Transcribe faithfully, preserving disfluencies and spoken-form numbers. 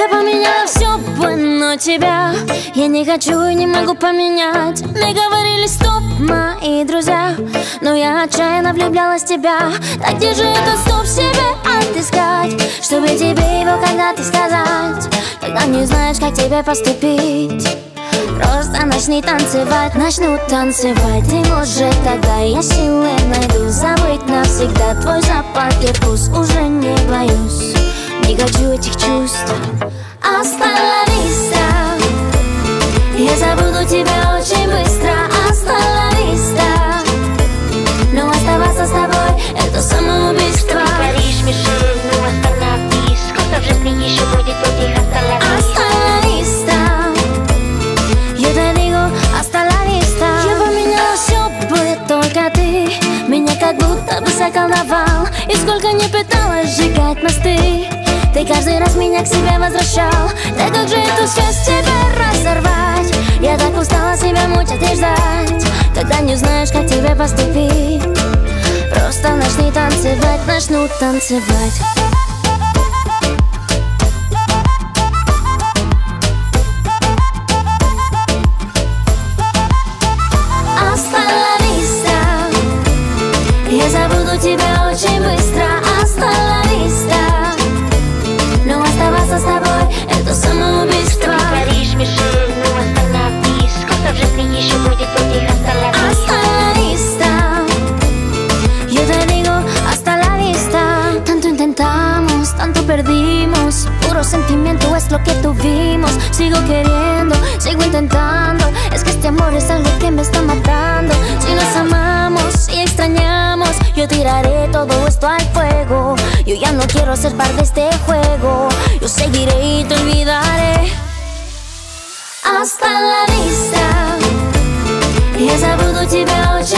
Я поменяла все бы, но тебя я не хочу и не могу поменять. Мне говорили стоп, мои друзья, но я отчаянно влюблялась в тебя. Так где же этот стоп себе отыскать, чтобы тебе его когда-то сказать, когда не знаешь, как тебе поступить? Просто начни танцевать, начну танцевать. И может тогда я силы найду забыть навсегда твой запах и вкус. Уже не боюсь, не хочу этих чувств. Hasta la vista, я забуду тебя очень быстро. Hasta la vista, но оставаться с тобой — это самоубийство. Ты говоришь, Мишель, ну остановись. Сколько в жизни еще будет этих hasta la vista? Hasta la vista, yo te digo hasta la vista. Я поменяла все бы, только ты меня как будто бы заколдовал. И сколько не пыталась сжигать мосты, ты каждый раз меня к себе возвращал. Да как же эту связь тебе разорвать? Я так устала себя мучить и ждать, когда не знаешь, как тебе поступить. Просто начни танцевать, начну танцевать. Hasta la vista, я забуду тебя очень быстро. Hasta la vista, но оставаться с тобой — это самоубийство. Ты говоришь, Мишель, ну остановись. Сколько в жизни еще будет этих hasta la vista? Hasta la vista, yo te digo hasta la vista. Tanto intentamos, tanto perdimos, puro sentimiento es lo que tuvimos. Sigo queriendo, sigo intentando, es que este amor es algo que me está matando. Si nos amamos y extrañamos, yo tiraré todo esto al fuego. Yo ya no quiero ser parte de este juego. Yo seguiré y te olvidaré. Hasta la vista, я забуду тебя очень